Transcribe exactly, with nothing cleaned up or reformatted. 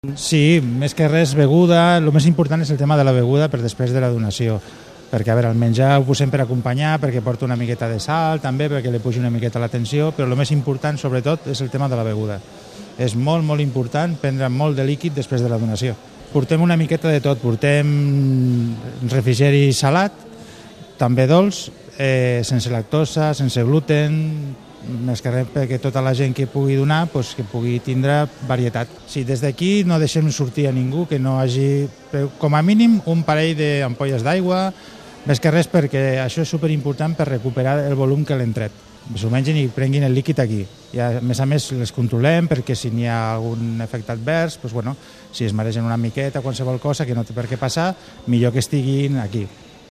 Sí, més que res beguda, el més important és el tema de la beguda per després de la donació, perquè a veure, el menjar ho posem per acompanyar, perquè porta una miqueta de sal també, perquè li pugi una miqueta la tensió, però el més important sobretot és el tema de la beguda. És molt, molt important prendre molt de líquid després de la donació. Portem una miqueta de tot, portem refrigeri salat, també dolç, eh, sense lactosa, sense gluten, més que res perquè tota la gent que pugui donar pues, que pugui tindre varietat. Sí, des d'aquí no deixem sortir a ningú que no hagi, com a mínim, un parell d'ampolles d'aigua, més que res perquè això és superimportant per recuperar el volum que l'hem tret. S'ho mengin i prenguin el líquid aquí. I a més a més les controlem perquè si n'hi ha algun efecte advers, pues, bueno, si es maregen una miqueta, qualsevol cosa que no té per què passar, millor que estiguin aquí.